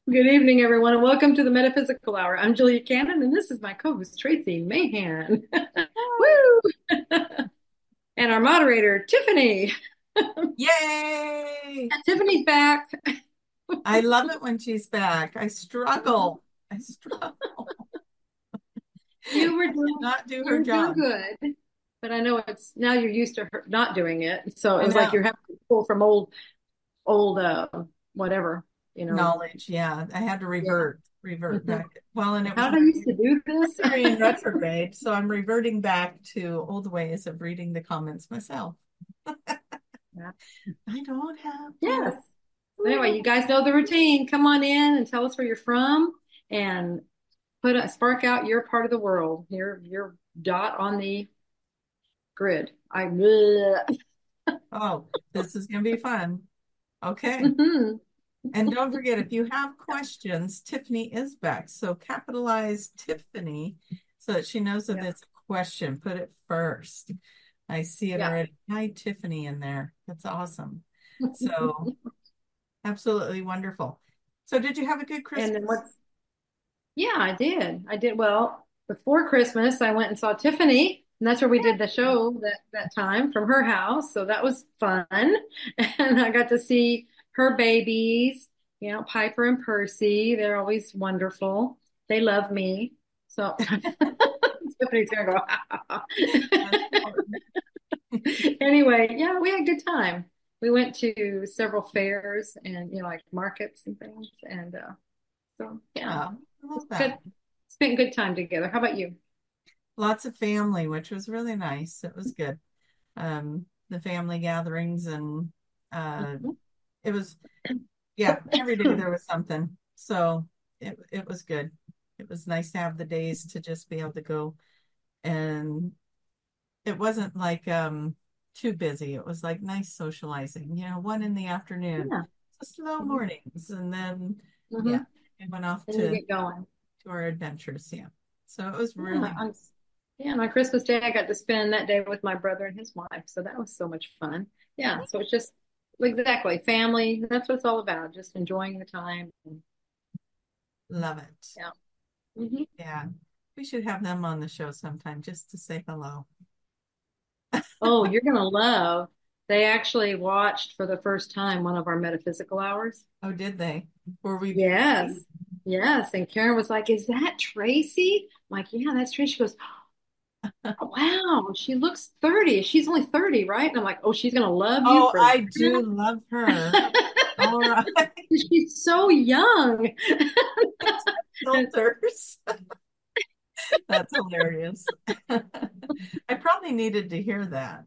Good evening, everyone, and welcome to the Metaphysical Hour. I'm Julia Cannon, and this is my co-host Tracy Mahan. Woo! And our moderator, Tiffany. Yay! Tiffany's back. I love it when she's back. I struggle. I struggle. You were I doing, cannot do you her were doing job. good, but I know it's now you're used to her not doing it. So it I was like know. you're having to pull from old, whatever, you know. Knowledge. Yeah. I had to Yeah. revert Mhm. back. Well, and it was How did I used to do this? Mercury in retrograde. So I'm reverting back to old ways of reading the comments myself. Yeah. I don't have to. Yes. Anyway, you guys know the routine. Come on in and tell us where you're from and spark out your part of the world, your dot on the grid. Oh, this is going to be fun. Okay. Mhm. And don't forget, if you have questions, Tiffany is back. So capitalize Tiffany so that she knows that Yeah, it's a question. Put it first. I see it yeah. already. Hi, Tiffany in there. That's awesome. So absolutely wonderful. So did you have a good And then Christmas? what's Yeah, I did. I did. Well, before Christmas, I went and saw Tiffany, and that's where we did the show that time from her house. So that was fun. And I got to see her babies, Piper and Percy. They're always wonderful. They love me. So Tiffany's gonna go. That's important. Anyway, yeah, we had a good time. We went to several fairs and like markets and things, and so yeah, Yeah, I love it's that. good. Spent good time together. How about you? Lots of family, which was really nice. It was good. The family gatherings and uh Mhm. it was yeah, every day there was something. So it was good. It was nice to have the days to just be able to go, and it wasn't like too busy. It was like nice socializing, one in the afternoon. Yeah. So slow hmm mornings, and then hmm yeah, we went off Then you to get going. our adventures. Yeah. So it was Yeah. really nice. Yeah. My Christmas day, I got to spend that day with my brother and his wife. So that was so much fun. Yeah. So it's just exactly family. That's what it's all about. Just enjoying the time. Love it. Yeah. hmm Yeah. We should have them on the show sometime just to say hello. Oh, you're going to love. They actually watched for the first time one of our metaphysical hours. Oh, did they? Were we Yes. BBB? Yes. And Karen was like, "Is that Tracy?" I'm like, "Yeah, that's Tracy." She goes, "Oh, wow, she looks 30. She's only 30, right?" And I'm like, "Oh, she's gonna love you Oh, for I do love her. that." All right. She's so young. It's And filters. That's hilarious. I probably needed to hear that.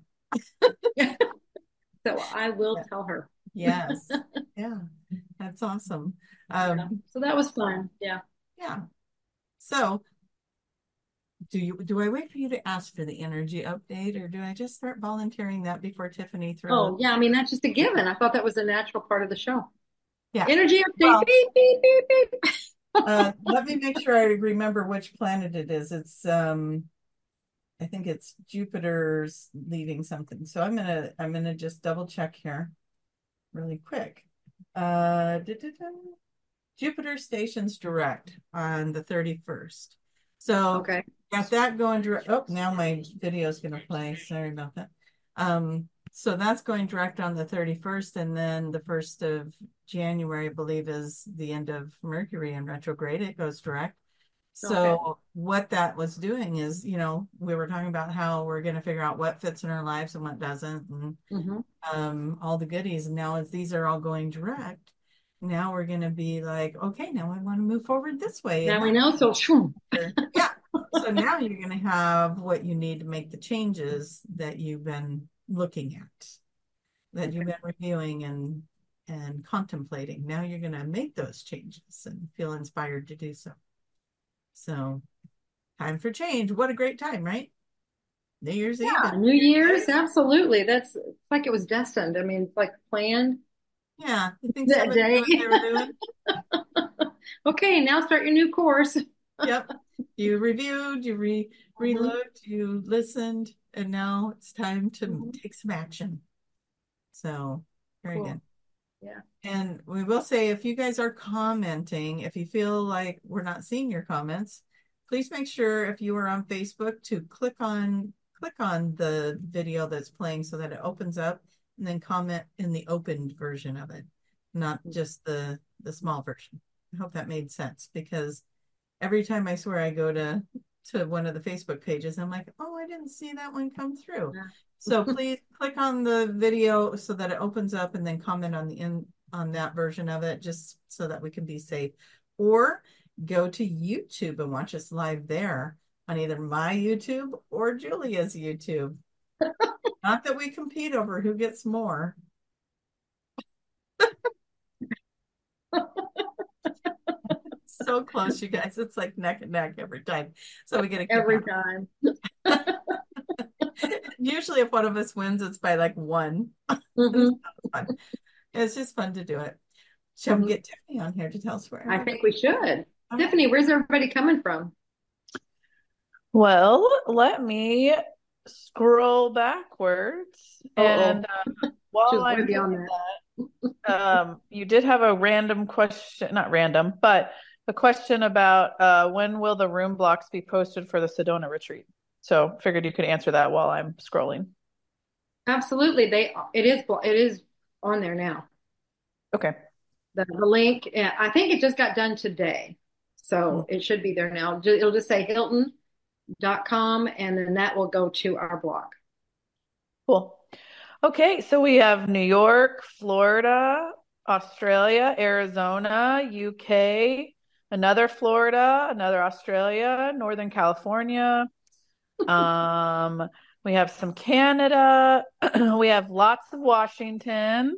so I will Yeah. tell her. Yes. Yeah. That's awesome. Yeah. Um, So that was fun. Yeah. yeah. So do I wait for you to ask for the energy update, or do I just start volunteering that before Tiffany throws? Oh, yeah. I mean, that's just a given. I thought that was a natural part of the show. Yeah. Energy update. Well, Beep, beep, beep, beep. let me make sure I remember which planet it is. It's I think it's Jupiter's leaving something. So I'm gonna just double check here really quick. Da, da, da. Jupiter stations direct on the 31st. So Okay. got that going direct. Oh, now my video is going to play. Sorry about that. So that's going direct on the 31st, and then the 1st of January, I believe, is the end of Mercury in retrograde. It goes direct. Okay. So what that was doing is, we were talking about how we're going to figure out what fits in our lives and what doesn't, and hmm all the goodies. And now, as these are all going direct, now we're going to be like, okay, now I want to move forward this way and Now we that know. So, shoo. way. Yeah. So now you're going to have what you need to make the changes that you've been looking at, that you've Okay. been reviewing and contemplating. Now you're going to make those changes and feel inspired to do so. So, time for change. What a great time, right? New Year's Eve Yeah, and New New Year's Year's, Day. absolutely. It's like it was destined. I mean, it's like planned Yeah. You think that somebody knew day. what they were doing? Okay, now start your new course. Yep. You reviewed, you Mhm. relooked, you listened, and now it's time to Mhm. take some action. So, very good. Cool. Yeah. And we will say, if you guys are commenting, if you feel like we're not seeing your comments, please make sure if you are on Facebook to click on the video that's playing so that it opens up and then comment in the opened version of it, not just the small version. I hope that made sense because every time I swear I go to one of the Facebook pages, I'm like, oh, I didn't see that one come through. Yeah. So please click on the video so that it opens up and then comment on the in on that version of it, just so that we can be safe. Or go to YouTube and watch us live there on either my YouTube or Julia's YouTube. Not that we compete over who gets more. So close, you guys. It's like neck and neck every time. So we got to keep Every up. time. Usually, if one of us wins, it's by like one. It's Hmm. fun. It's just fun to do it. Shall we Hmm. get Tiffany on here to tell us where I everybody? think we should. All right. Tiffany, where's everybody coming from? Well, let me scroll backwards. Oh, And she while was way I'm beyond doing that. that, you did have a random question, not random, but a question about when will the room blocks be posted for the Sedona retreat? So figured you could answer that while I'm scrolling. Absolutely. It is on there now. Okay, The link, I think it just got done today. Hmm. So it should be there now. It'll just say Hilton.com and then that will go to our blog. cool. Okay, so we have New York, Florida, Australia, Arizona, UK, another Florida, another Australia, Northern California. Um, we have some Canada. We have lots of Washington,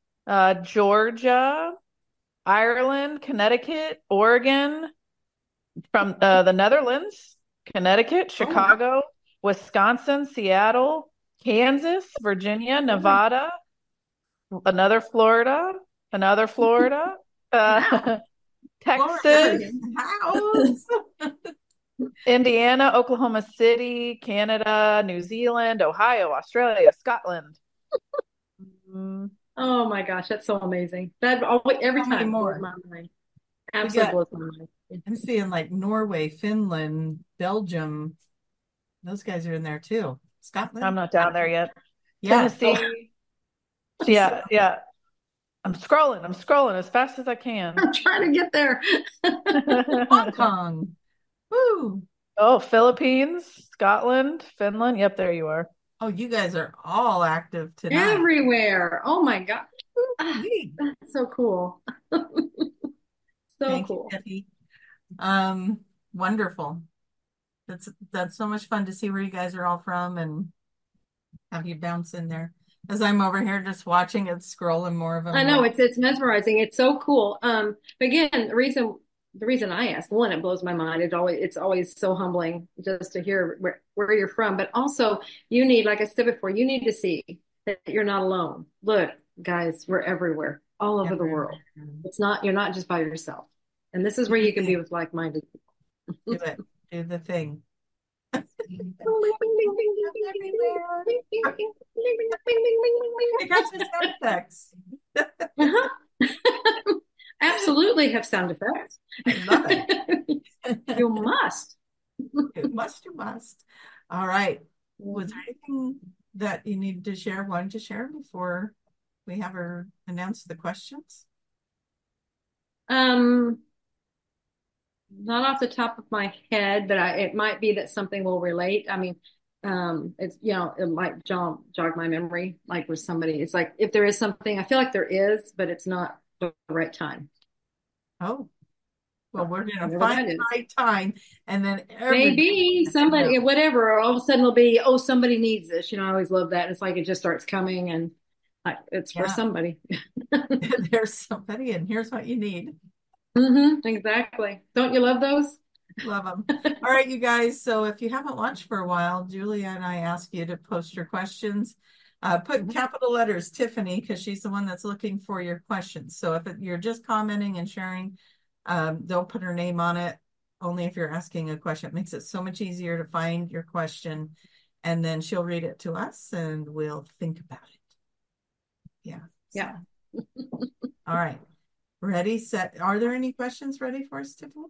Georgia, Ireland, Connecticut, Oregon, from the Netherlands, Connecticut, Oh, wow. Chicago, Wisconsin, Seattle, Kansas, Virginia, Oh, Nevada, another Florida, another Florida, wow. uh, Florida Texas, house. Indiana, Oklahoma City, Canada, New Zealand, Ohio, Australia, Scotland. Mm, Oh my gosh, that's so amazing. That always, every How many time blows more? my mind. We Absolutely got, blows my mind. I'm seeing like Norway, Finland, Belgium. Those guys are in there too. I'm Scotland. not down there yet. Yeah. Oh, Tennessee. so Yeah, yeah. I'm scrolling as fast as I can. I'm trying to get there. Hong Kong. Woo. Oh, Philippines, Scotland, Finland. Yep, there you are. Oh, you guys are all active tonight. Everywhere. Oh my God. Ah, Woo. that's so cool. So Thank you, cool. Tiffy. Wonderful. That's so much fun to see where you guys are all from and have you bounce in there. As I'm over here just watching it, scrolling more of I them. know it's mesmerizing. It's so cool. But again, the reason I ask, one, it blows my mind. It's always so humbling just to hear where you're from. But also you need, like I said before, you need to see that you're not alone. Look, guys, we're everywhere, all over the Everywhere. world. You're not just by yourself. And this is Do where the you can be thing. with like-minded Do people. it. Do the thing. Everywhere. I got your sound effects. Uh-huh. Absolutely have sound effects. I love it. You must. You must, you must. All right. Was there anything that you needed to share, wanted to share before we have her announce the questions? Um, Not off the top of my head, but it might be that something will relate. I mean, it's it might jog my memory, like with somebody. It's like if there is something, I feel like there is, but it's not the right time. Oh, well, So we're going to whatever find that the is. right time and then everybody Maybe gets to know. somebody, whatever, or all of a sudden it'll be, oh, somebody needs this. I always love that. It's like it just starts coming and it's for Yeah, somebody. there's somebody and here's what you need. Exactly. Don't you love those? Love them. All right, you guys. So if you haven't watched for a while, Julia and I ask you to post your questions. Put Mhm. capital letters Tiffany because she's the one that's looking for your questions. So if you're just commenting and sharing, don't put her name on it. Only if you're asking a question. It makes it so much easier to find your question, and then she'll read it to us, and we'll think about it. Yeah. So Yeah. All right. Ready, set. Are there any questions ready for us, Tiffany?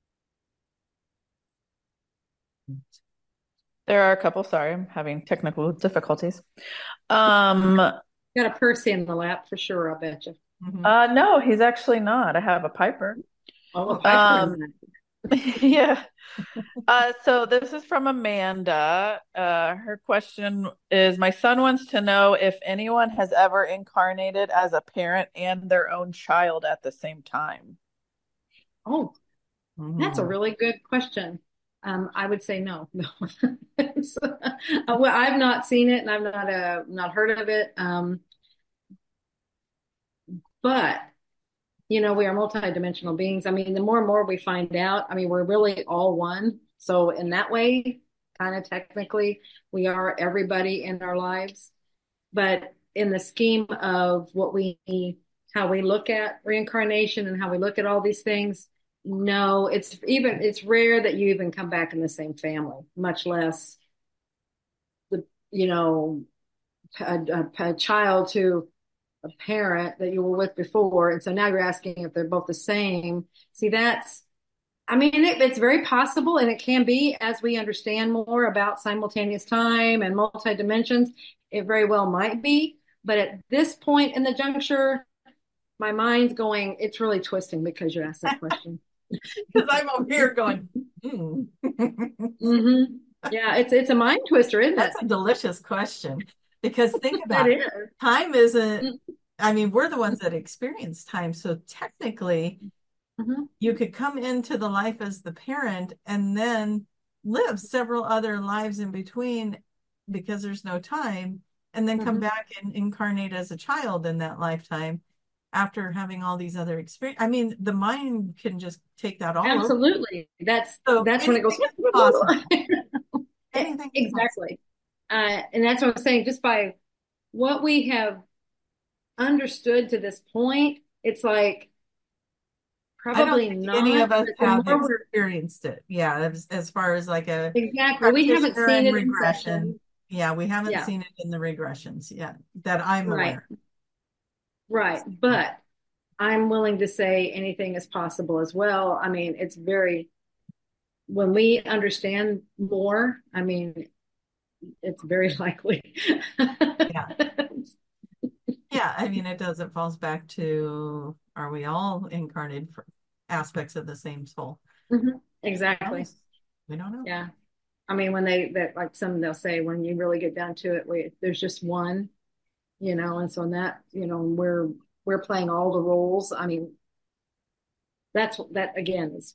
There are a couple. Sorry, I'm having technical difficulties. Um, Got a Percy in the lap for sure, I bet you. no, he's actually not. I have a Piper. Oh, a Piper in Um, that. yeah. So this is from Amanda. Her question is, my son wants to know if anyone has ever incarnated as a parent and their own child at the same time. Oh, that's a Mhm. really good question. I would say no. No. Well, I've not seen it and I've not heard of it. But we are multidimensional beings. I mean, the more and more we find out, I mean, we're really all one. So in that way, kind of technically, we are everybody in our lives. But in the scheme of how we look at reincarnation and how we look at all these things, no, it's rare that you even come back in the same family, much less the, you know, a child to a parent that you were with before. And so now you're asking if they're both the same. See, I mean, it's very possible, and it can be as we understand more about simultaneous time and multi dimensions. It very well might be. But at this point in the juncture, my mind's going, it's really twisting because you asked that question. Because I'm over here going, hmm. hmm Yeah, it's a mind twister, isn't it? That's a delicious question. Because think That about it. is. Time isn't, I mean, we're the ones that experience time. So technically, Mm-hmm. you could come into the life as the parent and then live several other lives in between because there's no time, and then come Mm-hmm. back and incarnate as a child in that lifetime after having all these other experiences. I mean, the mind can just take that all over. Absolutely. That's So that's when it goes. anything is possible. Anything is possible. Exactly. And that's what I'm saying. Just by what we have understood to this point, it's like I don't probably think any not. of us But the have more we're experienced it. Yeah, as far as like a exactly, we haven't practitioner seen and it in regression. session. Yeah, we haven't Yeah, seen it in the regressions yet that I'm right, aware. right. But I'm willing to say anything is possible as well. I mean, when we understand more, I mean, it's very likely. Yeah. Yeah, I mean, it does. It falls back to, are we all incarnated for aspects of the same soul? Mhm. Who Exactly. knows? We don't know. Yeah. I mean, when that like some they'll say when you really get down to it, there's just one, and so in that, we're playing all the roles. I mean, that again is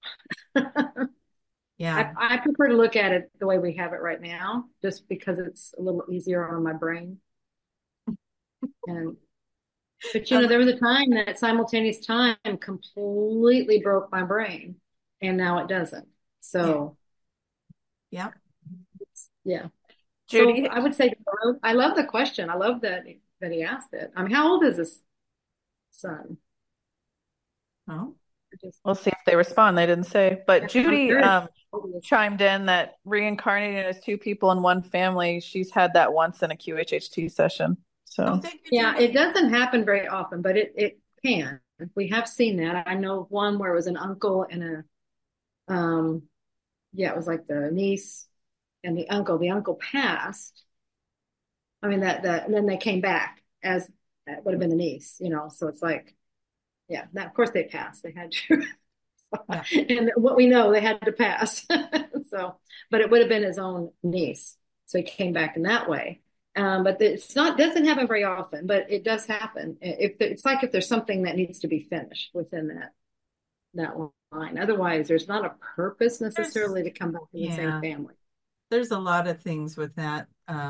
Yeah. I prefer to look at it the way we have it right now, just because it's a little easier on my brain. And but That's, there was a time that simultaneous time completely broke my brain, and now it doesn't. yeah. So Yeah. yeah. So Judy, I would say I love the question. I love that he asked it. I mean, how old is this son? Oh, I just we'll see if they respond. They didn't say. But I'm Judy curious. How old is chimed in that reincarnating as two people in one family, she's had that once in a QHHT session. oh, So thank you, Yeah, Judy. it doesn't happen very often, but it can. We have seen that. I know of one where it was an uncle and yeah, it was like the niece and the uncle. The uncle passed. I mean that and then they came back as that would have been the niece, So it's like, yeah, that, of course they passed. They had to. Yeah. And what we know, they had to pass. So, but it would have been his own niece. So he came back in that way. But it's not doesn't happen very often, but it does happen. It's like if there's something that needs to be finished within that line. Otherwise, there's not a purpose There's, necessarily to come back in the same yeah, family. there's a lot of things with that.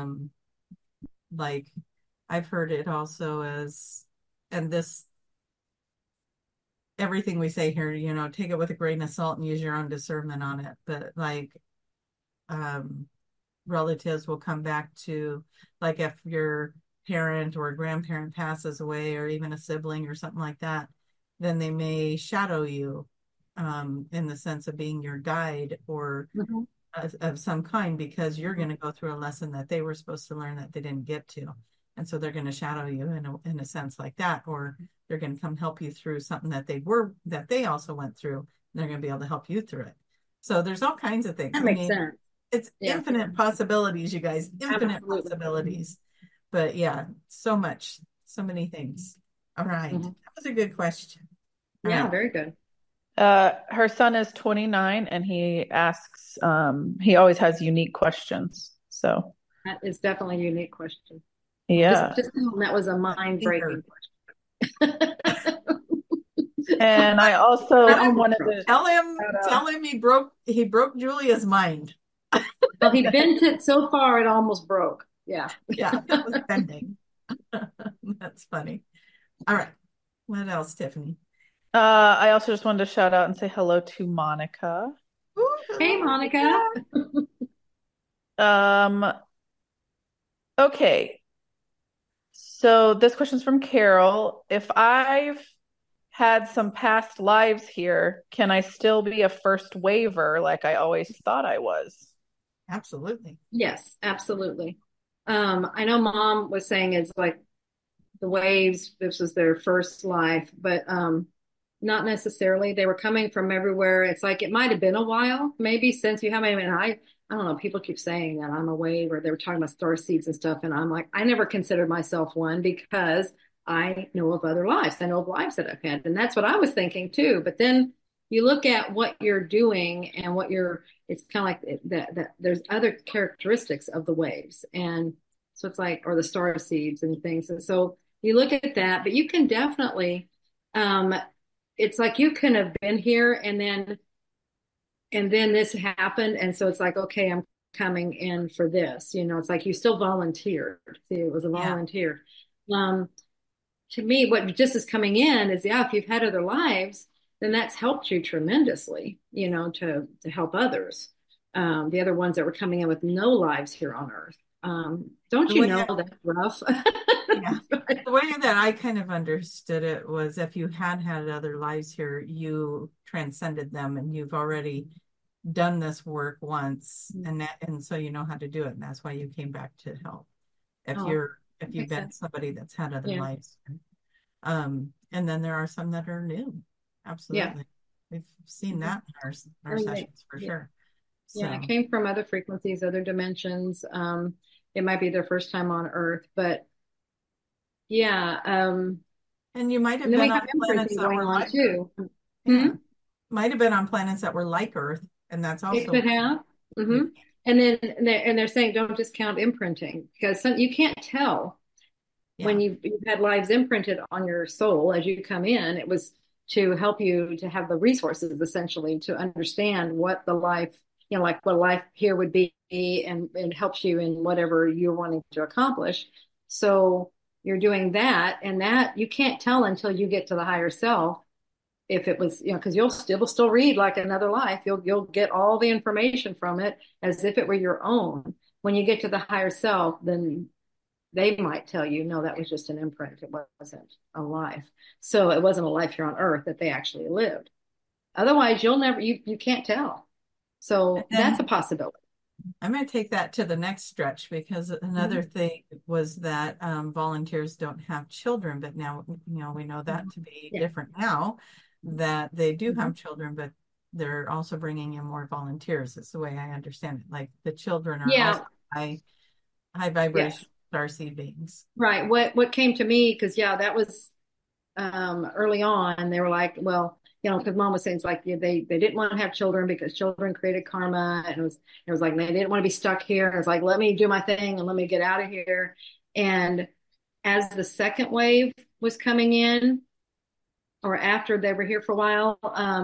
Like I've heard it also as, and this, everything we say here, take it with a grain of salt and use your own discernment on it. But like, um, relatives will come back to, like, if your parent or grandparent passes away, or even a sibling or something like that, then they may shadow you, in the sense of being your guide or Mhm. of some kind, because you're going to go through a lesson that they were supposed to learn that they didn't get to. And so they're going to shadow you in a sense like that, or they're going to come help you through something that they also went through. And they're going to be able to help you through it. So there's all kinds of things. That I makes mean, sense. it's Yeah, infinite possibilities, you guys, infinite absolutely. possibilities. But yeah, so much, so many things. All right. Mhm. That was a good question. All Yeah, right. very good. Her son is 29 and he asks, he always has unique questions. So, That is definitely a unique question. yeah. Just tell them that was a Thinker. mind-breaking question. And I also Tell him, wanted to shout out. tell him he broke Julia's mind. Well, he bent it so far it almost broke. Yeah. Yeah, it was bending. That's funny. All right. What else, Tiffany? I also just wanted to shout out and say hello to Monica. Hey, Ooh, Monica. Um, okay. So this question's from Carol. If I've had some past lives here, can I still be a first waiver like I always thought I was? absolutely. Yes, absolutely. I know Mom was saying it's like the waves, this was their first life, but not necessarily. They were coming from everywhere. It's like it might have been a while, maybe since you have. I mean, I don't know. People keep saying that I'm a wave, or they were talking about star seeds and stuff, and I'm like, I never considered myself one because I know of other lives. I know of lives that I've had, and that's what I was thinking too. But then you look at what you're doing and what you're. It's kind of like that. There's other characteristics of the waves, and so it's like, or the star seeds and things. And so you look at that, but you can definitely. Um, it's like you can have been here and then this happened, and so it's like, okay, I'm coming in for this. It's like you still volunteered. See, it was a Yeah. volunteer. Um, to me, what just is coming in is, yeah, if you've had other lives, then that's helped you tremendously, to help others. The other ones that were coming in with no lives here on Earth. Don't The you way know that, that's rough? yeah. The way that I kind of understood it was if you had other lives here, you transcended them and you've already done this work once and so you know how to do it. And that's why you came back to help. If Oh, you've makes been sense. somebody that's had other Yeah. lives. And then there are some that are new. Yeah. Absolutely. We've seen Mhm. that in I our mean, sessions for yeah. sure. Yeah, it So, came from other frequencies, other dimensions. It might be their first time on Earth, but yeah. and you might have And then we been on have planets imprinting that going were on like Earth. too. Hmm. Yeah. Might have been on planets that were like Earth, and that's It also could have. you Hmm. And they're saying don't discount imprinting because you can't tell when yeah. you've had lives imprinted on your soul as you come in. It was to help you to have the resources essentially to understand what the life, like what life here would be, and it helps you in whatever you're wanting to accomplish. So you're doing that, and that you can't tell until you get to the higher self if it was, because you'll still read like another life. You'll get all the information from it as if it were your own. When you get to the higher self, then they might tell you, no, that was just an imprint. It wasn't a life. So it wasn't a life here on earth that they actually lived. Otherwise, you can't tell. And So that's a then possibility. I'm going to take that to the next stretch because another Mhm. thing was that volunteers don't have children, but now we know that Mhm. to be Yeah. different now that they do Mhm. have children, but they're also bringing in more volunteers. It's the way I understand it. Like the children are also Yeah. high vibration Yes. starseed beings. Right. What came to me, because yeah, that was early on. They were like, well, because Mom was saying it's like, yeah, they didn't want to have children because children created karma, and it was like they didn't want to be stuck here. And it's like, let me do my thing and let me get out of here. And as the second wave was coming in, or after they were here for a while,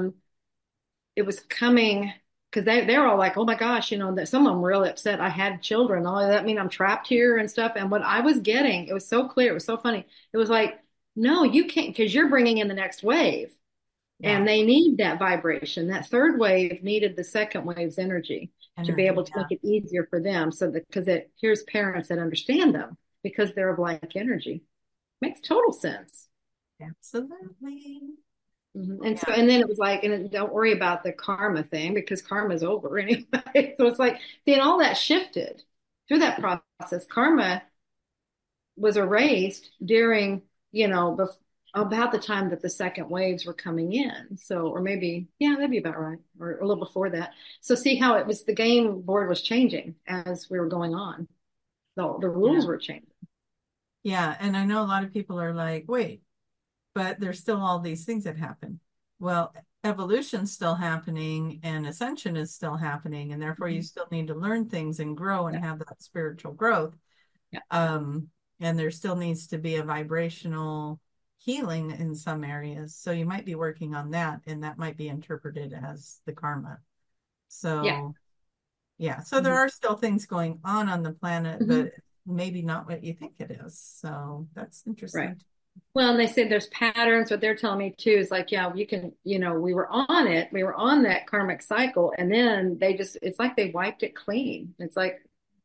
it was coming because they were all like, oh my gosh, that some of them were really upset. I had children. All that mean I'm trapped here and stuff. And what I was getting, it was so clear. It was so funny. It was like, no, you can't, because you're bringing in the next wave, Yeah, and they need that vibration. That third wave needed the second wave's energy to be energy. able to Yeah, make it easier for them. So that because here's parents that understand them because they're of like energy. Makes total sense. absolutely. And so, Yeah. and then it was like, and don't worry about the karma thing because karma's over anyway. So it's like, then all that shifted through that process. Karma was erased during, about the time that the second waves were coming in. So, or maybe, yeah, that'd be about right, or a little before that. So see how it was, the game board was changing as we were going on. The rules Yeah. were changing. Yeah. And I know a lot of people are like, wait, but there's still all these things that happen. Well, evolution's still happening and ascension is still happening, and therefore you still need to learn things and grow and Yeah. have that spiritual growth. Yeah. And there still needs to be a vibrational healing in some areas. So you might be working on that, and that might be interpreted as the karma. Yeah. So, yeah, so there Mhm. are still things going on the planet, Mhm. but maybe not what you think it is. So that's Right. interesting. Well, and they say there's patterns. What they're telling me too is like, yeah, you can, we were on it. We were on that karmic cycle. And then it's like they wiped it clean. It's like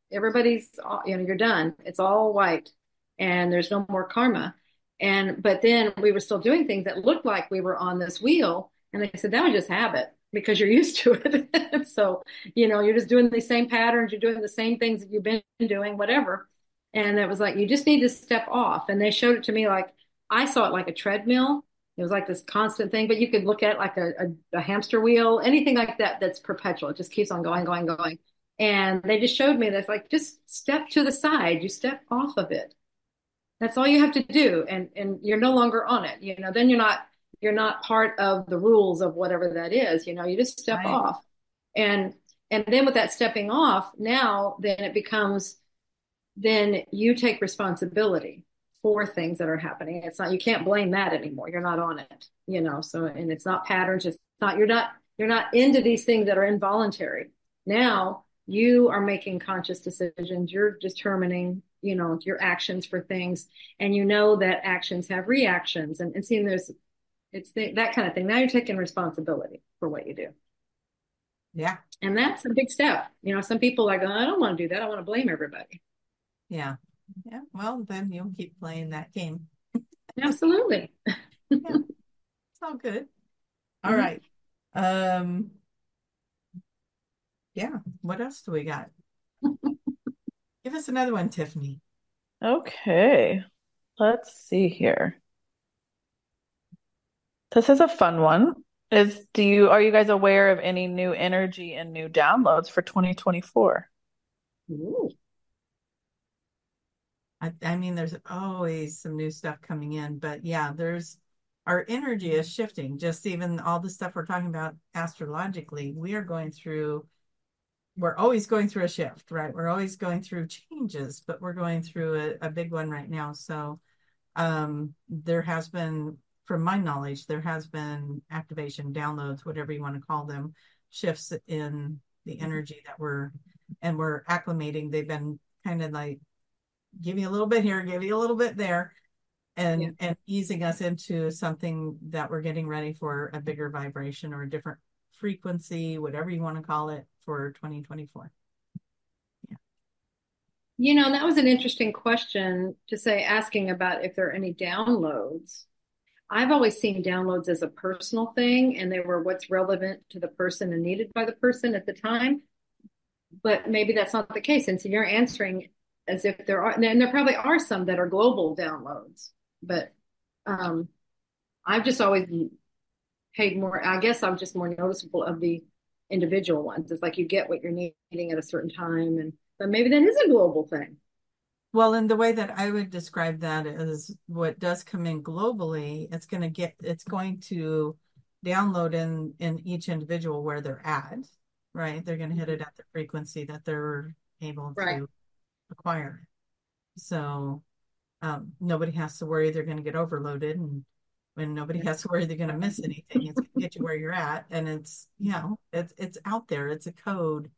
you're done. It's all wiped and there's no more karma. But then we were still doing things that looked like we were on this wheel. And they said that was just habit because you're used to it. So, you're just doing the same patterns. You're doing the same things that you've been doing, whatever. And it was like, you just need to step off. And they showed it to me like, I saw it like a treadmill. It was like this constant thing, but you could look at it like a hamster wheel, anything like that that's perpetual. It just keeps on going, going, going. And they just showed me that like just step to the side, you step off of it. That's all you have to do. And you're no longer on it. Then you're not part of the rules of whatever that is. You just step Right. off. And and then with that stepping off, now then it becomes then you take responsibility for things that are happening. It's not, you can't blame that anymore. You're not on it. So, and it's not patterns. It's not, you're not into these things that are involuntary. Now you are making conscious decisions. You're determining, your actions for things. And that actions have reactions and seeing that kind of thing. Now you're taking responsibility for what you do. Yeah. And that's a big step. Some people are like, oh, I don't want to do that. I want to blame everybody. Yeah. Yeah. Well, then you'll keep playing that game. Absolutely. Yeah. It's all good. All Mhm. right. Yeah. What else do we got? Give us another one, Tiffany. Okay, let's see here. This is a fun one. Are you guys aware of any new energy and new downloads for 2024? Ooh. I mean, there's always some new stuff coming in, but yeah, our energy is shifting. Just even all the stuff we're talking about astrologically, we're always going through a shift, right? We're always going through changes, but we're going through a big one right now. So, there has been, from my knowledge, there has been activation, downloads, whatever you want to call them, shifts in the energy and we're acclimating. They've been kind of like, give you a little bit here, give you a little bit there, Yeah. and easing us into something that we're getting ready for a bigger vibration or a different frequency, whatever you want to call it, for 2024. Yeah. That was an interesting question to say, asking about if there are any downloads. I've always seen downloads as a personal thing, and they were what's relevant to the person and needed by the person at the time. But maybe that's not the case. And so you're answering as if there are, and there probably are some that are global downloads, but um, I've just always paid more. I guess I'm just more noticeable of the individual ones. It's like you get what you're needing at a certain time, but maybe that is a global thing. Well, and the way that I would describe that is what does come in globally, it's going to download in each individual where they're at, right? They're going to hit it at the frequency that they're able Right. to acquire. So nobody has to worry they're going to get overloaded, and when nobody has to worry they're going to miss anything, it's going to get you where you're at, and it's out there. It's a code,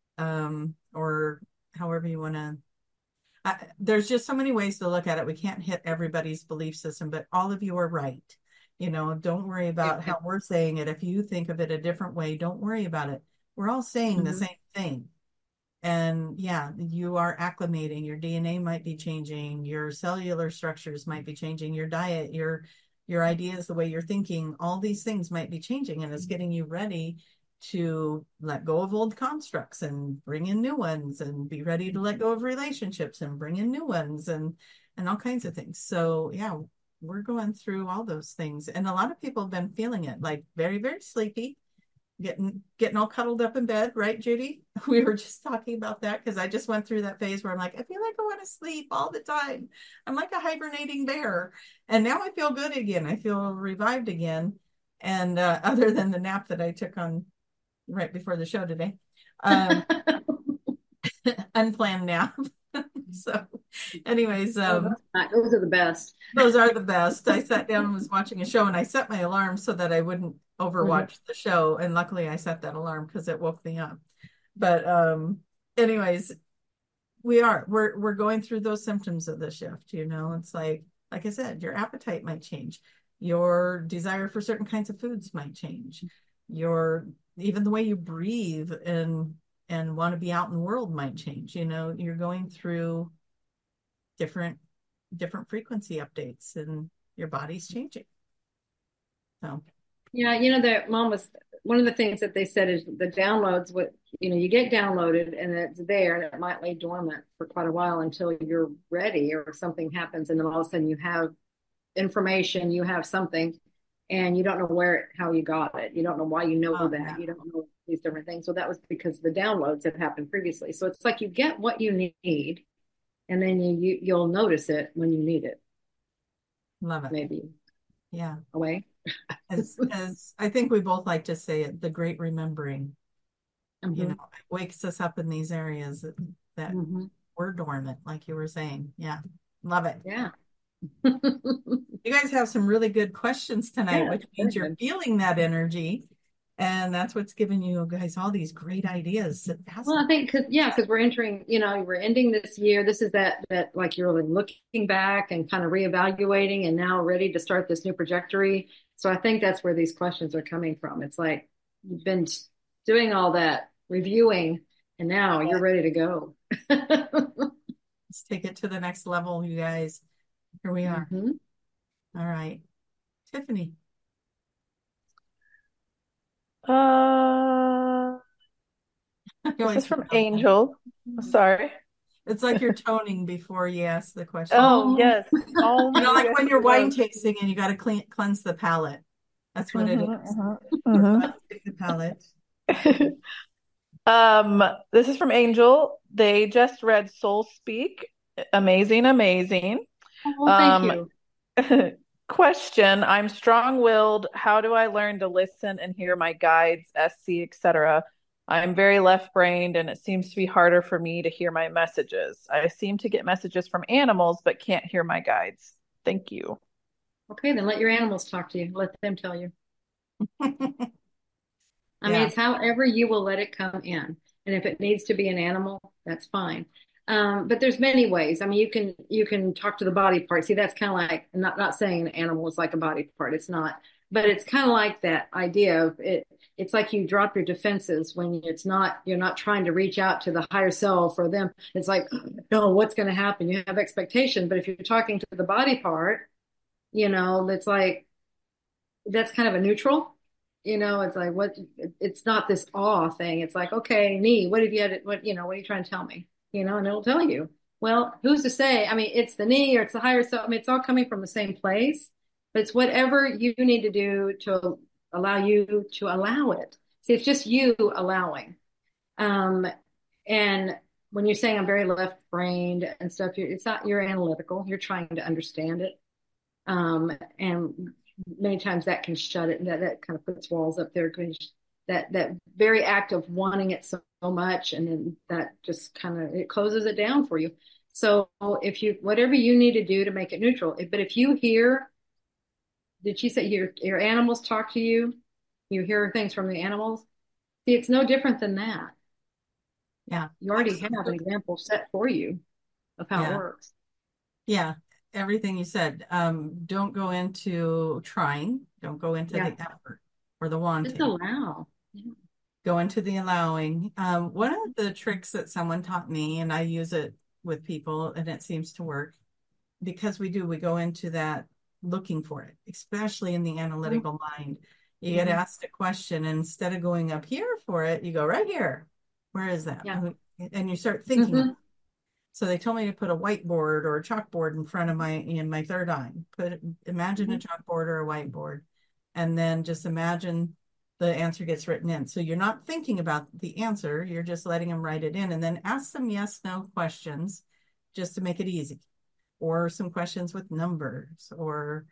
or however you want to. There's just so many ways to look at it. We can't hit everybody's belief system, but all of you are right. Don't worry about Yeah. how we're saying it. If you think of it a different way, don't worry about it. We're all saying the Mhm. same thing. And yeah, you are acclimating. Your DNA might be changing. Your cellular structures might be changing. Your diet, your ideas, the way you're thinking, all these things might be changing, and it's getting you ready to let go of old constructs and bring in new ones, and be ready to let go of relationships and bring in new ones. And and all kinds of things. So yeah, we're going through all those things. And a lot of people have been feeling it, like very, very sleepy, getting all cuddled up in bed, right, Judy? We were just talking about that because I just went through that phase where I'm like, I feel like I want to sleep all the time. I'm like a hibernating bear. And now I feel good again. I feel revived again. And other than the nap that I took on right before the show today, unplanned nap. So anyways, Those are the best. those are the best. I sat down and was watching a show, and I set my alarm so that I wouldn't overwatch the show. And luckily I set that alarm because it woke me up. But anyways, we're going through those symptoms of the shift, you know. It's like I said, your appetite might change. Your desire for certain kinds of foods might change. Your even the way you breathe and want to be out in the world might change. You know, you're going through different frequency updates and your body's changing. So Yeah, you know, that mom was one of the things that they said is the downloads, what you know, you get downloaded and it's there and it might lay dormant for quite a while until you're ready or something happens and then all of a sudden you have information, you have something and you don't know how you got it. You don't know why you know that. yeah. You don't know these different things. So that was because the downloads had happened previously. So it's like you get what you need and then you'll notice it when you need it. Love it. Maybe Yeah. away. As I think we both like to say it, the great remembering, Mm-hmm. you know, it wakes us up in these areas that Mm-hmm. were dormant, like you were saying. Yeah. Love it. Yeah. You guys have some really good questions tonight, Yeah, which very means you're good. feeling that energy. And that's what's giving you guys all these great ideas. Well, I think because we're entering, you know, we're ending this year. This is that like you're really looking back and kind of reevaluating and now ready to start this new trajectory. So I think that's where these questions are coming from. It's like you've been doing all that reviewing and now you're ready to go. Let's take it to the next level, you guys. Here we are. Hmm. All right. Tiffany. Uh, You this always is from forget that. Angel. Sorry. It's like you're toning before you ask the question. Oh, Oh, yes. Oh You know, my like when you're gosh. wine tasting and you got to cleanse the palate. That's what it is. We're Mhm. cleansing the palate. This is from Angel. They just read Soul Speak. Amazing, amazing. oh, thank Um, you. question, I'm strong-willed. How do I learn to listen and hear my guides, SC, etc.? I'm very left-brained and it seems to be harder for me to hear my messages. I seem to get messages from animals but can't hear my guides. Thank you. Okay, then let your animals talk to you. Let them tell you. I mean, Yeah. it's however you will let it come in. And if it needs to be an animal, that's fine. But there's many ways. I mean, you can talk to the body part. See, that's kind of like not saying an animal is like a body part. It's not, but it's kind of like that idea of it. It's like you drop your defenses when you're not trying to reach out to the higher self or them. It's like, no, what's going to happen? You have expectation. But if you're talking to the body part, you know, it's like that's kind of a neutral. You know, it's like it's not this awe thing. It's like, okay, knee, what have you had, what are you trying to tell me? You know, and it'll tell you. Well, who's to say? I mean, it's the knee or it's the higher self. I mean, it's all coming from the same place, but it's whatever you need to do to allow you to allow it. See, it's just you allowing. Um, and when you're saying I'm very left-brained and stuff, it's not, you're analytical. You're trying to understand it. And many times that can shut it and that kind of puts walls up there because that very act of wanting it so much and then that just kind of it closes it down for you. So if you whatever you need to do to make it neutral, but if you hear, did she say your animals talk to you? You hear things from the animals. See, it's no different than that. Yeah. You already have an example set for you of how it Yeah. works. Yeah. Everything you said. Don't go into trying. Don't go into Yeah. the effort or the Just wanting. allow. Yeah. Go into the allowing. One of the tricks that someone taught me, and I use it with people, and it seems to work, because we go into that looking for it, especially in the analytical mind. You get Mhm. asked a question, and instead of going up here for it, you go right here. Where is that? Yeah. And you start thinking. Mhm. So they told me to put a whiteboard or a chalkboard in front of my third eye. Imagine a chalkboard or a whiteboard, and then just imagine the answer gets written in. So you're not thinking about the answer, you're just letting them write it in, and then ask some yes, no questions just to make it easy, or some questions with numbers, or,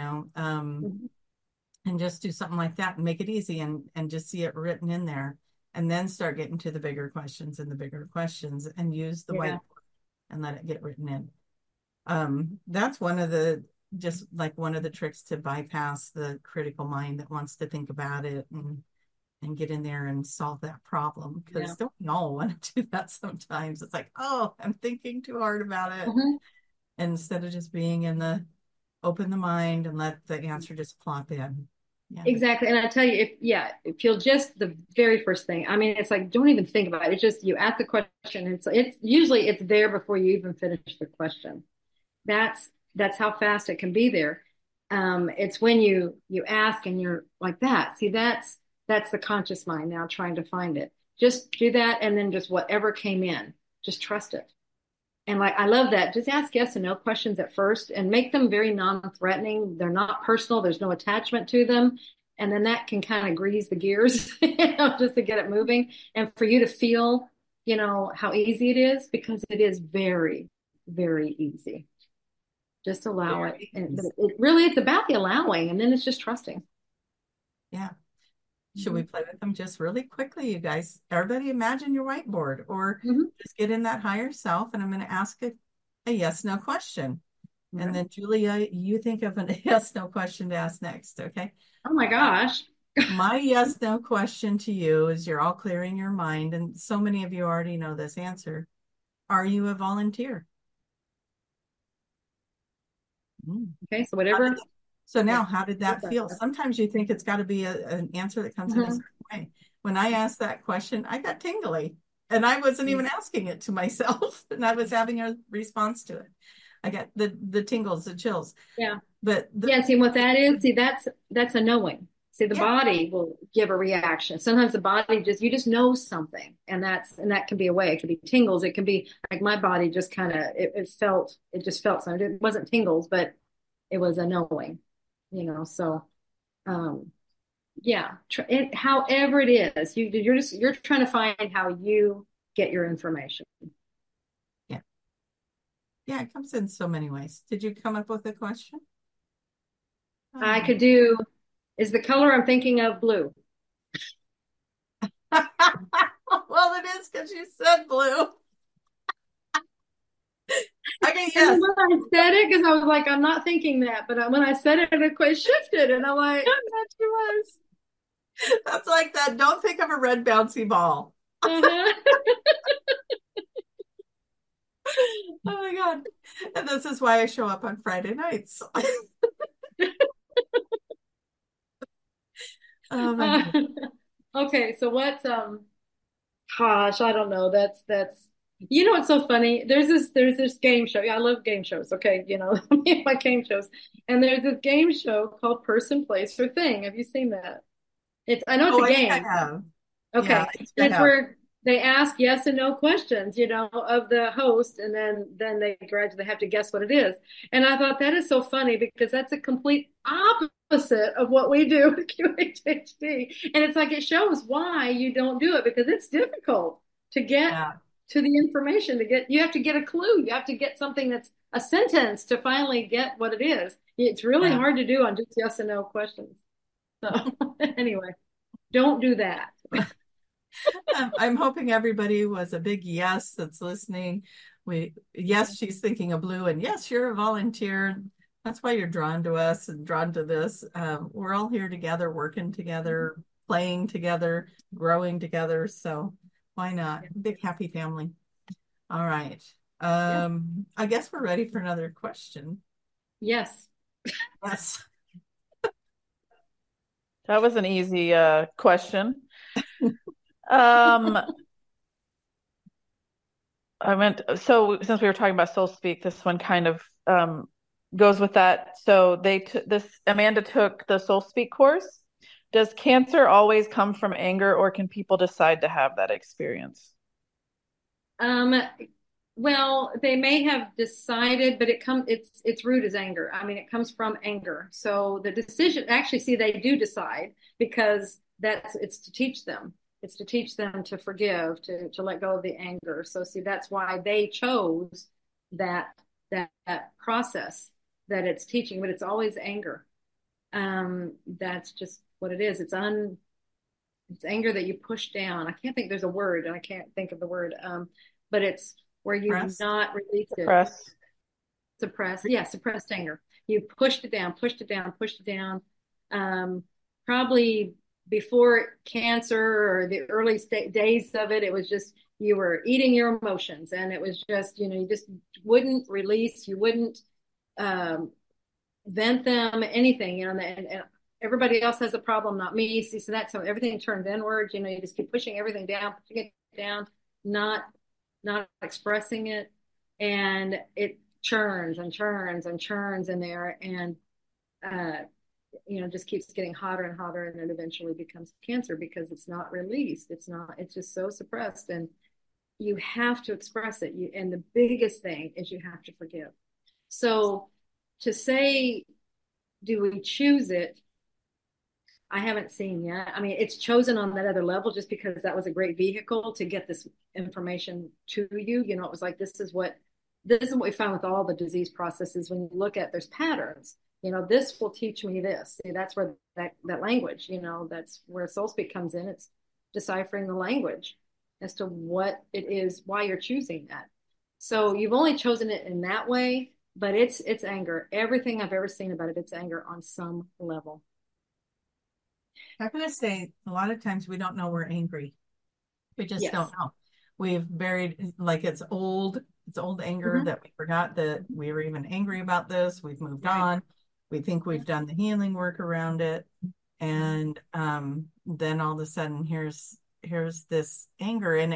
and just do something like that and make it easy, and just see it written in there, and then start getting to the bigger questions and use the whiteboard and let it get written in. That's one of the tricks to bypass the critical mind that wants to think about it and get in there and solve that problem. Because don't we all want to do that sometimes? It's like, oh, I'm thinking too hard about it. And instead of just being in the open the mind and let the answer just plop in. Yeah. Exactly. And I tell you, if you'll just, the very first thing, I mean, it's like, don't even think about it. It's just, you ask the question. It's usually it's there before you even finish the question. That's how fast it can be there. It's when you ask and you're like that. See, that's the conscious mind now trying to find it. Just do that. And then just whatever came in, just trust it. And I love that. Just ask yes and no questions at first and make them very non-threatening. They're not personal. There's no attachment to them. And then that can kind of grease the gears, just to get it moving. And for you to feel, how easy it is, because it is very, very easy. Just allow it. And it's about the allowing, and then it's just trusting. Yeah. Should we play with them just really quickly, you guys? Everybody imagine your whiteboard, or just get in that higher self, and I'm going to ask a yes-no question. And then Julia, you think of a yes-no question to ask next, okay? Oh my gosh. My yes-no question to you is, you're all clearing your mind, and so many of you already know this answer. Are you a volunteer? Okay, so whatever. So now, how did that feel? Sometimes you think it's got to be an answer that comes in a certain way. When I asked that question, I got tingly, and I wasn't even asking it to myself, and I was having a response to it. I got the tingles, the chills. Yeah. But see what that is? See, that's a knowing. See, the body will give a reaction. Sometimes the body you just know something, and that can be a way. It could be tingles. It can be like my body just kind of, it just felt something. It wasn't tingles, but it was a knowing. So however it is, you're trying to find how you get your information. Yeah, it comes in so many ways. Did you come up with a question? I could do, is the color I'm thinking of blue? Well, it is, because you said blue. Okay, yes. When I said it, because I was like, I'm not thinking that, but when I said it, it quite shifted, and I'm like, that she was. That's like that. Don't think of a red bouncy ball. Oh my God. And this is why I show up on Friday nights. Oh my God. Okay, so what's gosh, I don't know. That's what's so funny? There's this game show. Yeah, I love game shows. Okay, my game shows. And there's this game show called Person, Place, or Thing. Have you seen that? I know it's a game. I have. Okay. Yeah, it's where they ask yes and no questions, of the host, and then they gradually have to guess what it is. And I thought that is so funny, because that's a complete opposite of what we do with QHHD. And it's like, it shows why you don't do it, because it's difficult to get to the information, you have to get a clue. You have to get something that's a sentence to finally get what it is. It's really hard to do on just yes and no questions. So anyway, don't do that. I'm hoping everybody was a big yes that's listening. Yes, she's thinking of blue, and yes, you're a volunteer. That's why you're drawn to us and drawn to this. We're all here together, working together, playing together, growing together. So why not? Big happy family. All right. I guess we're ready for another question. Yes. Yes. That was an easy question. So since we were talking about Soul Speak, this one kind of goes with that. So Amanda took the Soul Speak course. Does cancer always come from anger, or can people decide to have that experience? Well, they may have decided, but its root is anger. I mean, it comes from anger. So the decision, actually, see, they do decide because it's to teach them. It's to teach them to forgive, to let go of the anger. So see, that's why they chose that that process that it's teaching, but it's always anger. That's just what it is. It's anger that you push down. I can't think, there's a word and I can't think of the word. But it's where you've Pressed. not released it. Suppress. Suppressed anger. You pushed it down, pushed it down, pushed it down. Um, Probably before cancer or the early days of it, it was just you were eating your emotions, and it was just, you just wouldn't release, you wouldn't um, vent them, anything, and everybody else has a problem, not me. See, so that's how everything turns inward. You just keep pushing it down, not not expressing it, and it churns and churns and churns in there, and uh, just keeps getting hotter and hotter, and then eventually becomes cancer because it's not released. It's just so suppressed, and you have to express it. And the biggest thing is you have to forgive. So to say, do we choose it? I haven't seen yet. I mean, it's chosen on that other level just because that was a great vehicle to get this information to you. It was like this is what we found with all the disease processes. When you look at, there's patterns. This will teach me this. See, that's where that language. That's where soul speak comes in. It's deciphering the language as to what it is, why you're choosing that. So you've only chosen it in that way, but it's anger. Everything I've ever seen about it, it's anger on some level. I'm going to say a lot of times we don't know we're angry. We just don't Yes. know. We've buried, like, it's old anger Mm-hmm. that we forgot that we were even angry about this. We've moved Right. on. We think we've done the healing work around it. And then all of a sudden here's this anger. And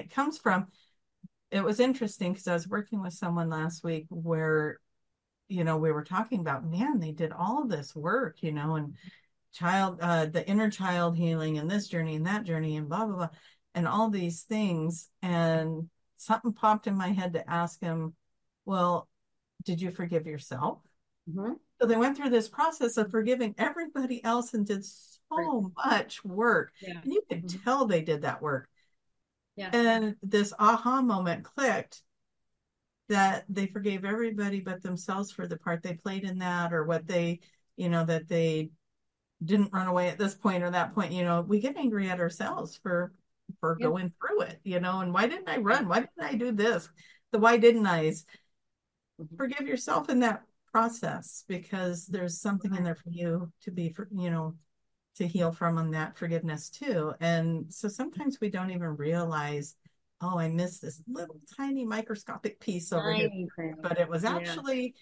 it was interesting because I was working with someone last week where, we were talking about, man, they did all this work, and the inner child healing and this journey and that journey and blah blah blah and all these things, and something popped in my head to ask him, well, did you forgive yourself? Mm-hmm. So they went through this process of forgiving everybody else and did Right. so much work, Yeah. and you could Mm-hmm. tell they did that work. Yeah. And this aha moment clicked that they forgave everybody but themselves for the part they played in that, or what they, that they didn't run away at this point or that point. We get angry at ourselves for Yep. going through it, and why didn't I run? Right. Why didn't I do this? The why didn't I's. Mm-hmm. Forgive yourself in that process, because there's something in Right. there for you to be, to heal from on that forgiveness too. And so sometimes we don't even realize, oh, I missed this little tiny microscopic piece over here, Tiny thing. but it was Yeah. actually,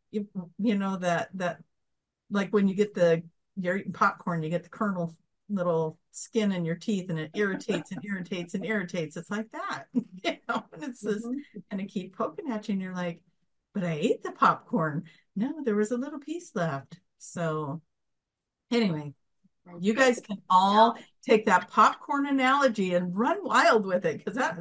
that like when you get you're eating popcorn, you get the kernel little skin in your teeth, and it irritates and irritates and irritates. It's like that, and it's this, Mm-hmm. and it keep poking at you, and you're like, but I ate the popcorn. No, there was a little piece left. So anyway, you guys can Yeah. all take that popcorn analogy and run wild with it, because that,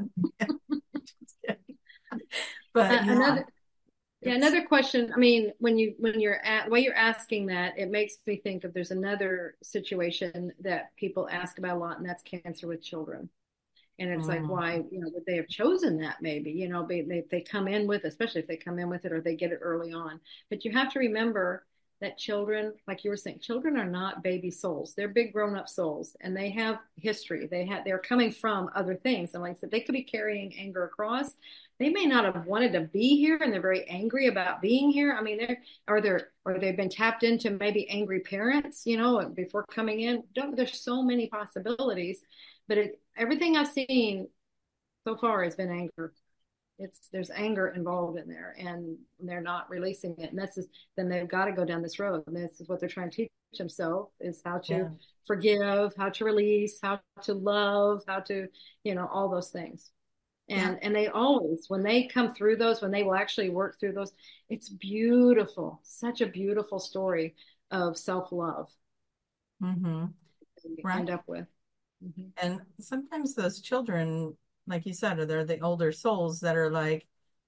but yeah, Another, yeah, it's, another question. I mean, when you're at while you're asking that, it makes me think of there's another situation that people ask about a lot, and that's cancer with children. And it's like, mm, why, would they have chosen that? Maybe, they come in with, especially if they come in with it or they get it early on. But you have to remember that children, like you were saying, children are not baby souls. They're big grown up souls, and they have history. They're coming from other things. And like I said, they could be carrying anger across. They may not have wanted to be here, and they're very angry about being here. I mean, or they've been tapped into maybe angry parents, before coming in. There's so many possibilities, but everything I've seen so far has been anger. There's anger involved in there, and they're not releasing it. And then they've got to go down this road. And this is what they're trying to teach themselves, is how to yeah, forgive, how to release, how to love, how to, all those things. yeah. And they always, when they come through those, when they will actually work through those, it's beautiful. Such a beautiful story of self-love Mm-hmm. you Right. end up with. Mm-hmm. And sometimes those children, like you said, they're the older souls that are like,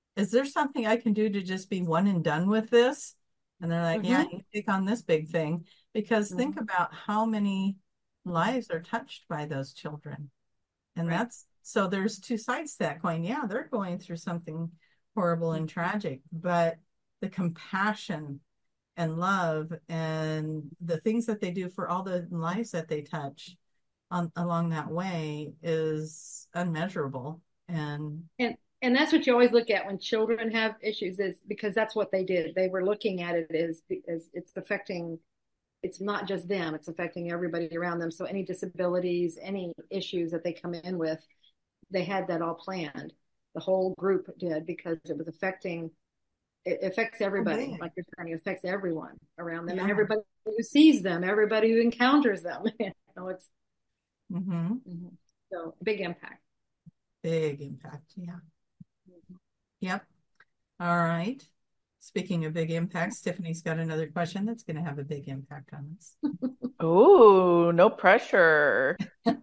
is there something I can do to just be one and done with this? And they're like, yeah, Hmm. you take on this big thing. Because think Hmm. about how many lives are touched by those children. And Right. that's so there's two sides to that coin. Yeah, they're going through something horrible and tragic, but the compassion and love and the things that they do for all the lives that they touch along that way is unmeasurable. And And and that's what you always look at when children have issues, is because that's what they did. They were looking at it as it's affecting, it's not just them, it's affecting everybody around them. So any disabilities, any issues that they come in with, they had that all planned. The whole group did, because it was affecting, it affects so everybody. big. Like you're saying, it affects everyone around them and Yeah. everybody who sees them, everybody who encounters them. It's Mm-hmm. so big impact. Big impact. Yeah. Yep. All right. Speaking of big impacts, Tiffany's got another question that's going to have a big impact on us. Ooh, no pressure.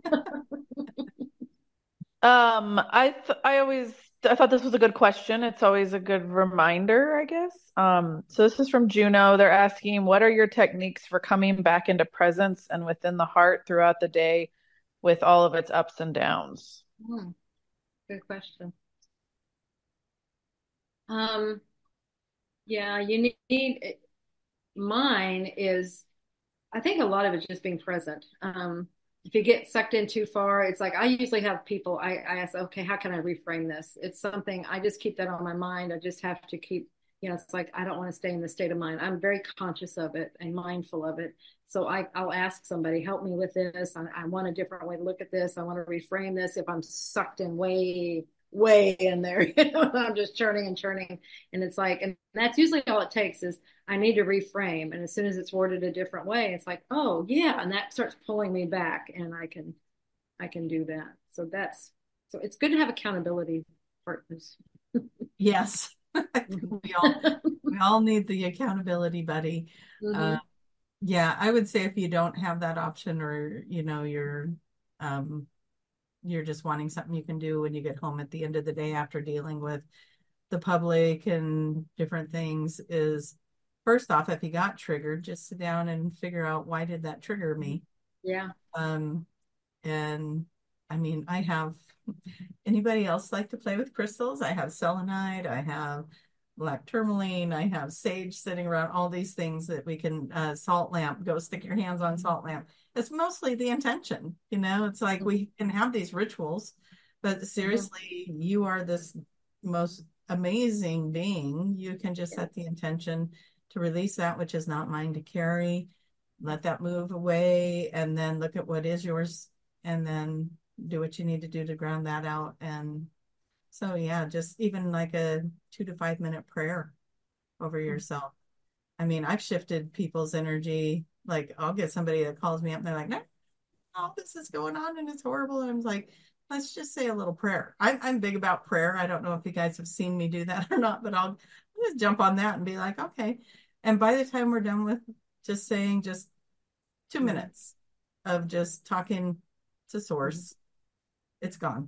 I thought this was a good question. It's always a good reminder, I guess. So this is from Juno. They're asking, what are your techniques for coming back into presence and within the heart throughout the day with all of its ups and downs? Hmm, good question. Um, yeah, you need, mine is, I think a lot of it's just being present. If you get sucked in too far, it's like I usually have people, I ask, okay, how can I reframe this? It's something I just keep that on my mind. I just have to keep, it's like I don't want to stay in the state of mind. I'm very conscious of it and mindful of it. So I'll ask somebody, help me with this. I want a different way to look at this. I want to reframe this if I'm sucked in way in there. I'm just churning and churning. And it's like, and that's usually all it takes is I need to reframe. And as soon as it's worded a different way, it's like, oh yeah. And that starts pulling me back and I can do that. So it's good to have accountability partners. Yes. We all we all need the accountability buddy. Uh, Hmm. yeah, I would say if you don't have that option or um you're just wanting something you can do when you get home at the end of the day after dealing with the public and different things is first off, if you got triggered, just sit down and figure out why did that trigger me. Yeah. Um, and I mean, I have anybody else like to play with crystals? I have selenite, I have black tourmaline, I have sage sitting around, all these things that we can salt lamp, go stick your hands on salt lamp. It's mostly the intention, it's like we can have these rituals, but Hmm. seriously, you are this most amazing being. You can just Yeah. set the intention to release that which is not mine to carry, let that move away, and then look at what is yours, and then do what you need to do to ground that out. And so, yeah, just even like a 2 to 5 minute prayer over yourself. I mean, I've shifted people's energy. Like, I'll get somebody that calls me up and they're like, no, all this is going on and it's horrible. And I'm like, let's just say a little prayer. I'm big about prayer. I don't know if you guys have seen me do that or not, but I'll just jump on that and be like, okay. And by the time we're done with just saying just 2 minutes of just talking to Hmm. source, it's gone.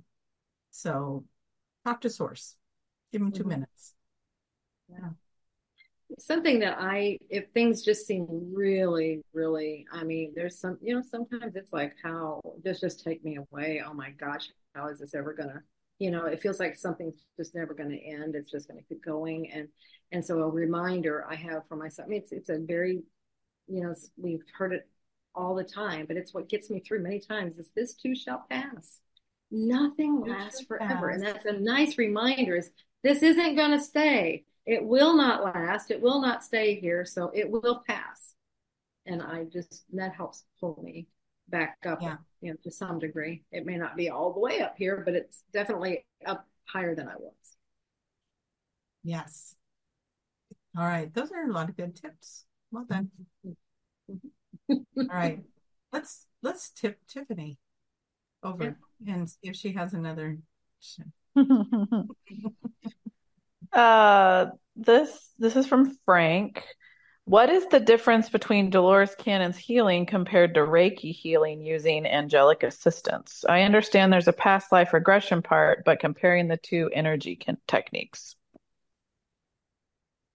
So talk to source. Give them two Hmm. minutes. Yeah. Something that if things just seem really, really, I mean, there's sometimes it's like, how, just take me away. Oh my gosh, how is this ever gonna, it feels like something's just never gonna end. It's just gonna keep going. And so a reminder I have for myself, I mean, it's a very, we've heard it all the time, but it's what gets me through many times is this too shall pass. Nothing You lasts should forever. And pass. that's a nice reminder is this isn't going to stay. It will not last. It will not stay here. So it will pass. And that helps pull me back up, Yeah. to some degree. It may not be all the way up here, but it's definitely up higher than I was. Yes. All right. Those are a lot of good tips. Well done. All right. Let's tip Tiffany Yeah. over and see if she has another question. This is from Frank. What is the difference between Dolores Cannon's healing compared to Reiki healing using angelic assistance? I understand there's a past life regression part, but comparing the two energy techniques.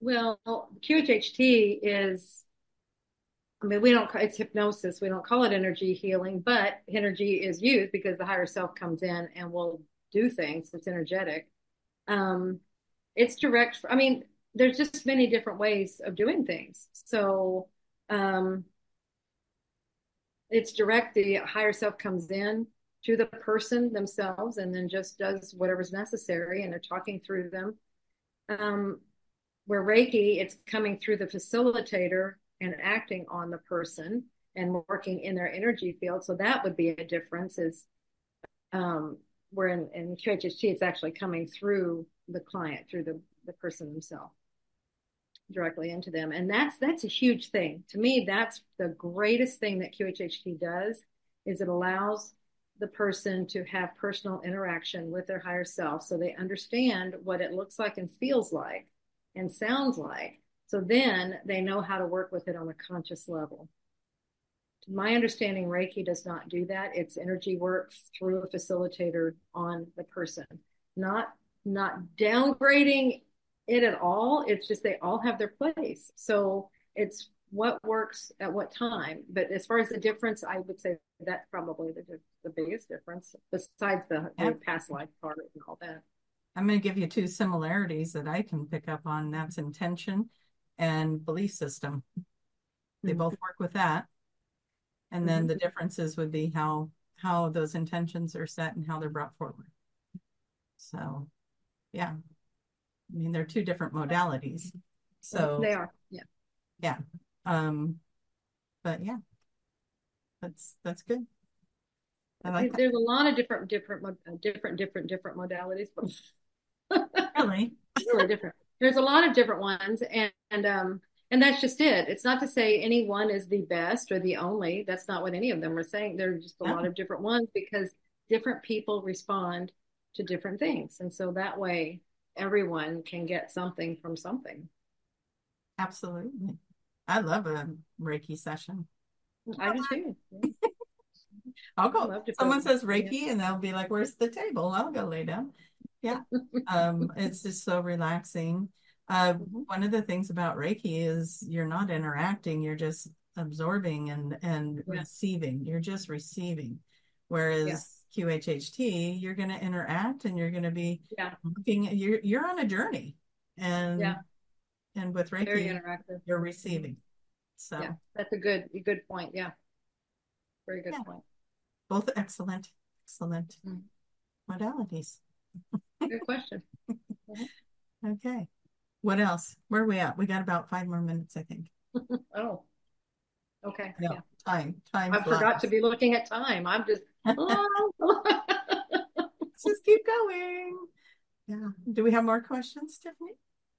Well, QHHT is, I mean, we don't, it's hypnosis. We don't call it energy healing, but energy is used because the higher self comes in and will do things. It's energetic. Um, it's direct. I mean, there's just many different ways of doing things. So, um, it's direct. The higher self comes in to the person themselves and then just does whatever's necessary. And they're talking through them. Um, where Reiki, it's coming through the facilitator and acting on the person and working in their energy field. So that would be a difference is um, where in QHHT, it's actually coming through the client, through the person themselves directly into them. And that's a huge thing. To me, that's the greatest thing that QHHT does is it allows the person to have personal interaction with their higher self so they understand what it looks like and feels like and sounds like. So then they know how to work with it on a conscious level. To my understanding, Reiki does not do that. Its energy works through a facilitator on the person, not not downgrading it at all. It's just they all have their place. So it's what works at what time. But as far as the difference, I would say that's probably the biggest difference, besides the Yep. past life part and all that. I'm going to give you two similarities that I can pick up on. That's intention and belief system. They both work with that. And then the differences would be how those intentions are set and how they're brought forward. So, yeah. I mean, they're two different modalities. So They are, yeah. yeah. But yeah, that's good. I like that. There's a lot of different modalities, but Really? really different. There's a lot of different ones, and that's just it. It's not to say any one is the best or the only. That's not what any of them are saying. There are just a Yeah, lot of different ones because different people respond to different things, and so that way everyone can get something from something. absolutely. I love a Reiki session. I do too. Yeah. I'll I go. love to Someone feel. says Yeah. Reiki, and they'll be like, "Where's the table?" I'll go lay down. Yeah. It's just so relaxing. Mhm. One of the things about Reiki is you're not interacting, you're just absorbing and Yeah. receiving. You're just receiving. Yeah. Whereas QHHT, you're going to interact and you're going to be Yeah. looking, you're on a journey. Yeah. And with Very Reiki, interactive. you're Mhm. receiving. Yeah. So, That's a good point. Yeah. Very good yeah, point. both excellent Mhm. modalities. Good question. Mhm. Okay. What else? Where are we at? We got about 5 more minutes, I think. Oh, okay. No, Yeah. time I forgot to flies. be looking at time. I'm just, Let's oh. just keep going. Yeah. Do we have more questions, Tiffany?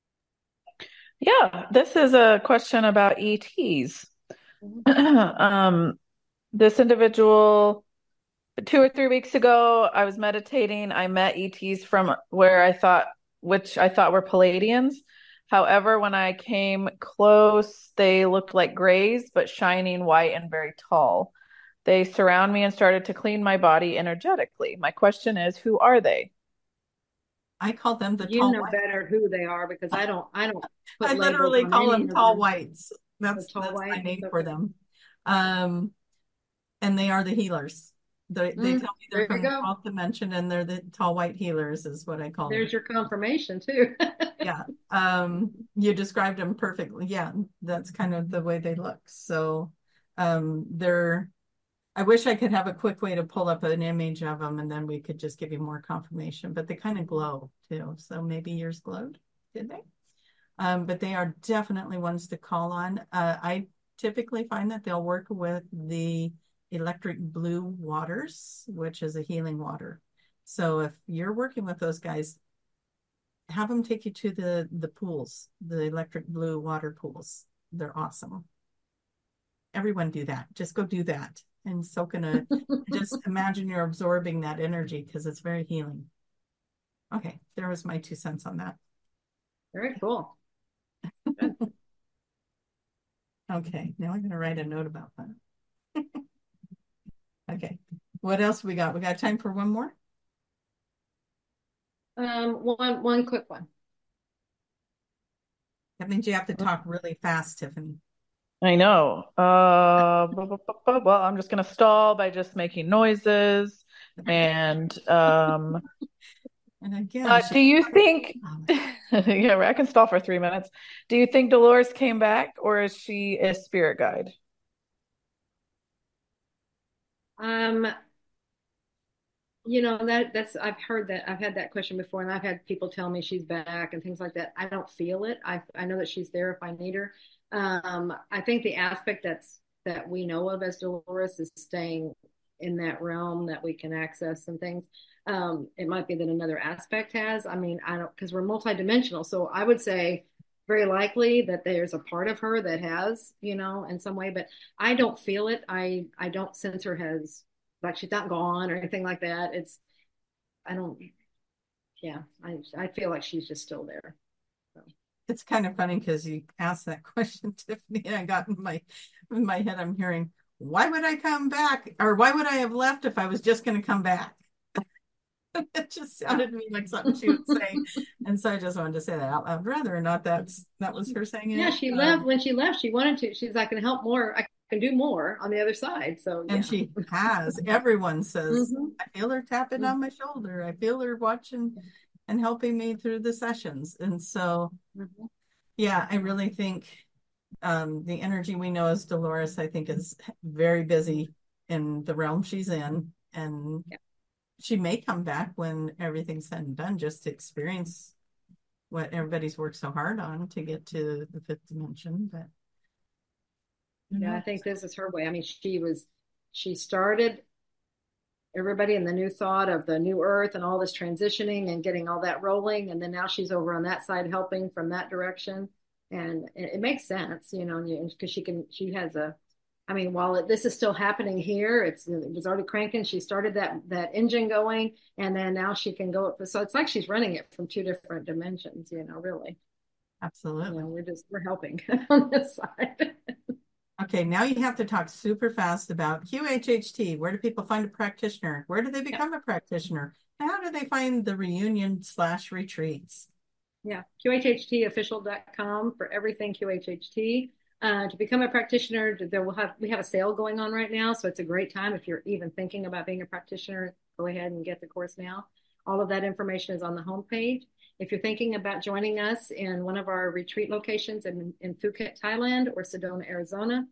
Yeah, this is a question about ETs. Um, this individual, 2 or 3 weeks ago, I was meditating. I met ETs from which I thought were Palladians. However, when I came close, they looked like grays, but shining white and very tall. They surround me and started to clean my body energetically. My question is, who are they? I call them the You tall know white. better who they are because I don't I put labels literally on call any them of tall them. whites. The tall That's my white. name for Okay. them. Um, and they are the healers. They tell me they're There you from the go. 12th dimension and they're the tall white healers is what I call them. There's your confirmation too. Yeah. You described them perfectly. Yeah, that's kind of the way they look. So they're I wish I could have a quick way to pull up an image of them and then we could just give you more confirmation, but they kind of glow too. So maybe yours glowed, did they? But they are definitely ones to call on. I typically find that they'll work with the electric blue waters, which is a healing water. So if you're working with those guys, have them take you to the pools, the electric blue water pools. They're awesome. Everyone do that. Just go do that and soak in a. Just imagine you're absorbing that energy because it's very healing. Okay, there was my 2 cents on that. Very cool. Good. Okay, now I'm going to write a note about that. Okay, what else we got? We got time for one more? One quick one. That means you have to talk really fast, Tiffany. I know. Well, I'm just gonna stall by just making noises. And And again, do you think, yeah, I can stall for 3 minutes. Do you think Dolores came back, or is she a spirit guide? Um, that's I've heard that I've had that question before, and I've had people tell me she's back and things like that. I don't feel it. I know that she's there if I need her. I think the aspect that we know of as Dolores is staying in that realm that we can access and things. It might be that another aspect has. I mean, I don't, because we're multidimensional. So I would say very likely that there's a part of her that has, in some way, but I don't feel it. I don't sense her has, like, she's not gone or anything like that. I don't, yeah, I feel like she's just still there. So. It's kind of funny because you asked that question, Tiffany, and I got in my head, I'm hearing, why would I come back? Or why would I have left if I was just going to come back? It just sounded to me like something she would say. And so I just wanted to say that out loud, rather or not that was her saying Yeah, it. she left. When she left, she wanted to. She's like, I can help more. I can do more on the other side. So And yeah. she has. Everyone says, Mm-hmm. I feel her tapping on my shoulder. I feel her watching and helping me through the sessions. And so, Mm-hmm. yeah, I really think the energy we know as Dolores, I think, is very busy in the realm she's in. And Yeah. she may come back when everything's said and done just to experience what everybody's worked so hard on to get to the fifth dimension. But Yeah, I think this is her way. I mean, she started everybody in the new thought of the new earth and all this transitioning and getting all that rolling. And then now she's over on that side helping from that direction. And it makes sense, because she has I mean, while this is still happening here, it was already cranking. She started that engine going, and then now she can go up. So it's like she's running it from two different dimensions, really. absolutely. We're helping on this side. Okay, now you have to talk super fast about QHHT. Where do people find a practitioner? Where do they Yeah. become a practitioner? And how do they find the reunion/retreats? Yeah, QHHTofficial.com for everything QHHT. To become a practitioner, we have a sale going on right now, so it's a great time if you're even thinking about being a practitioner. Go ahead and get the course now. All of that information is on the homepage. If you're thinking about joining us in one of our retreat locations in Phuket, Thailand, or Sedona, Arizona,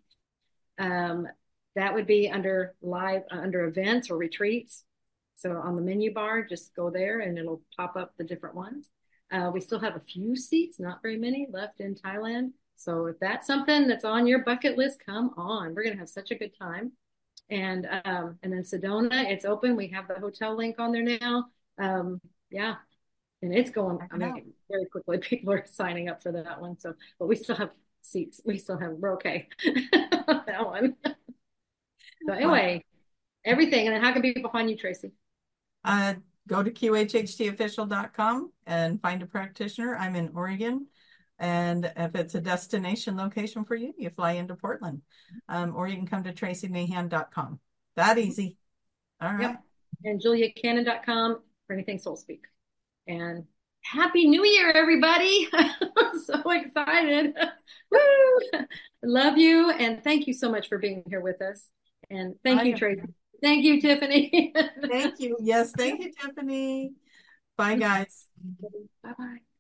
that would be under events or retreats. So on the menu bar, just go there and it'll pop up the different ones. We still have a few seats, not very many left in Thailand. So if that's something that's on your bucket list, come on. We're going to have such a good time. And then Sedona, it's open. We have the hotel link on there now. Yeah. And it's going, I mean, very quickly. People are signing up for that one. So, but we still have seats. We're okay. That one. So anyway, everything. And then how can people find you, Tracy? Go to QHHTofficial.com and find a practitioner. I'm in Oregon. And if it's a destination location for you, you fly into Portland. Or you can come to tracymahan.com. That easy. All right. Yep. And juliacannon.com for anything Soul Speak. And Happy New Year, everybody. I'm so excited. Woo! Love you. And thank you so much for being here with us. And thank you, Tracy. Thank you, Tiffany. Thank you. Yes, thank you, Tiffany. Bye, guys. Bye-bye.